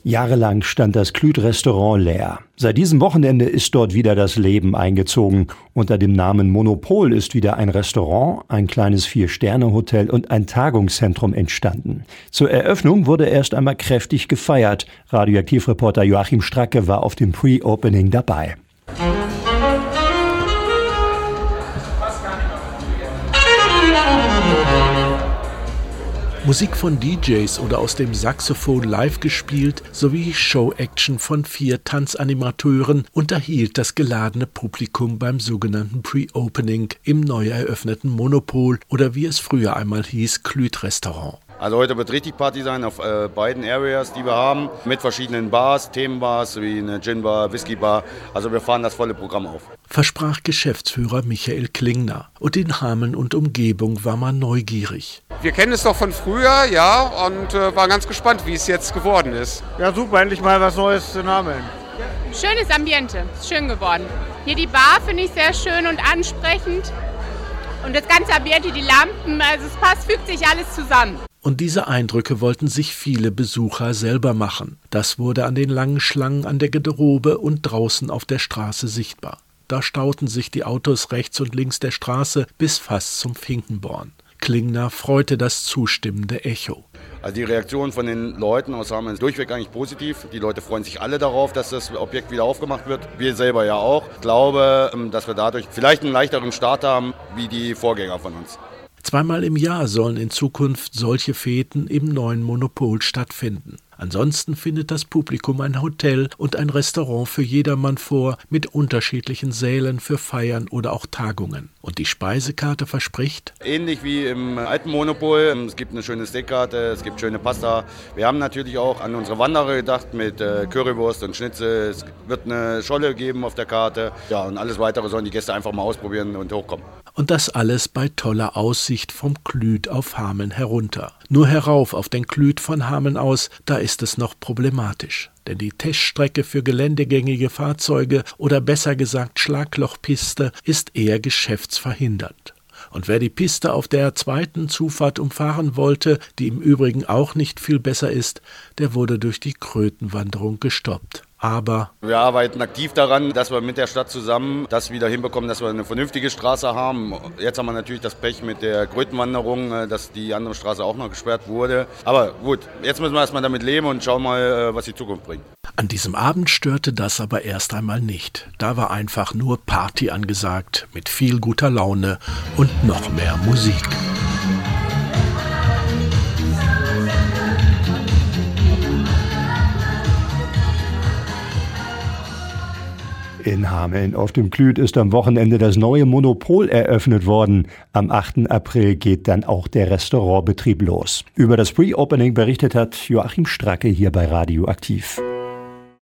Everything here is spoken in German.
Jahrelang stand das Klüt-Restaurant leer. Seit diesem Wochenende ist dort wieder das Leben eingezogen. Unter dem Namen Monopol ist wieder ein Restaurant, ein kleines 4-Sterne-Hotel und ein Tagungszentrum entstanden. Zur Eröffnung wurde erst einmal kräftig gefeiert. Radioaktivreporter Joachim Stracke war auf dem Pre-Opening dabei. Musik von DJs oder aus dem Saxophon live gespielt, sowie Show-Action von 4 Tanzanimateuren unterhielt das geladene Publikum beim sogenannten Pre-Opening im neu eröffneten Monopol oder wie es früher einmal hieß, Klüt-Restaurant. Also heute wird richtig Party sein auf beiden Areas, die wir haben, mit verschiedenen Bars, Themenbars wie eine Gin-Bar, Whisky-Bar. Also wir fahren das volle Programm auf. Versprach Geschäftsführer Michael Klingner. Und in Hameln und Umgebung war man neugierig. Wir kennen es doch von früher, ja, und waren ganz gespannt, wie es jetzt geworden ist. Ja, super, endlich mal was Neues in Hameln. Schönes Ambiente, ist schön geworden. Hier die Bar finde ich sehr schön und ansprechend. Und das ganze Ambiente, die Lampen, also es passt, fügt sich alles zusammen. Und diese Eindrücke wollten sich viele Besucher selber machen. Das wurde an den langen Schlangen an der Garderobe und draußen auf der Straße sichtbar. Da stauten sich die Autos rechts und links der Straße bis fast zum Finkenborn. Klingner freute das zustimmende Echo. Also die Reaktion von den Leuten aus Hameln ist durchweg eigentlich positiv. Die Leute freuen sich alle darauf, dass das Objekt wieder aufgemacht wird. Wir selber ja auch. Ich glaube, dass wir dadurch vielleicht einen leichteren Start haben, wie die Vorgänger von uns. 2-mal im Jahr sollen in Zukunft solche Feten im neuen Monopol stattfinden. Ansonsten findet das Publikum ein Hotel und ein Restaurant für jedermann vor, mit unterschiedlichen Sälen für Feiern oder auch Tagungen. Und die Speisekarte verspricht? Ähnlich wie im alten Monopol. Es gibt eine schöne Steakkarte, es gibt schöne Pasta. Wir haben natürlich auch an unsere Wanderer gedacht mit Currywurst und Schnitzel. Es wird eine Scholle geben auf der Karte. Ja, und alles Weitere sollen die Gäste einfach mal ausprobieren und hochkommen. Und das alles bei toller Aussicht vom Klüt auf Hameln herunter. Nur herauf auf den Klüt von Hameln aus, da ist es noch problematisch. Denn die Teststrecke für geländegängige Fahrzeuge oder besser gesagt Schlaglochpiste ist eher geschäftsverhindernd. Und wer die Piste auf der 2. Zufahrt umfahren wollte, die im Übrigen auch nicht viel besser ist, der wurde durch die Krötenwanderung gestoppt. Aber wir arbeiten aktiv daran, dass wir mit der Stadt zusammen das wieder hinbekommen, dass wir eine vernünftige Straße haben. Jetzt haben wir natürlich das Pech mit der Krötenwanderung, dass die andere Straße auch noch gesperrt wurde. Aber gut, jetzt müssen wir erstmal damit leben und schauen mal, was die Zukunft bringt. An diesem Abend störte das aber erst einmal nicht. Da war einfach nur Party angesagt, mit viel guter Laune und noch mehr Musik. In Hameln auf dem Klüt ist am Wochenende das neue Monopol eröffnet worden. Am 8. April geht dann auch der Restaurantbetrieb los. Über das Pre-Opening berichtet hat Joachim Stracke hier bei Radioaktiv.